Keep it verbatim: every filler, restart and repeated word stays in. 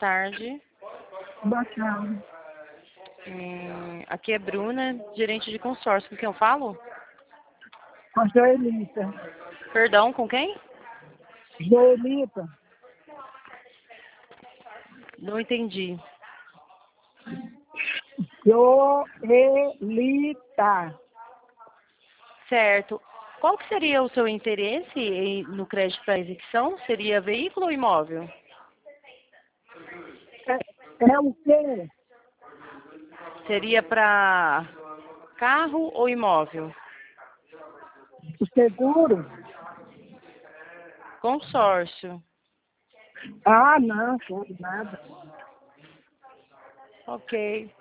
tarde. Boa tarde. Hum, aqui é Bruna, gerente de consórcio. Com quem eu falo? Com a Joelita. Perdão, com quem? Joelita. Não entendi. Joelita. Certo. Qual que seria o seu interesse em- no crédito para execução? Seria veículo ou imóvel? É, é o quê? Seria para carro ou imóvel? O seguro? Consórcio. Ah, não, não, nada. Ok.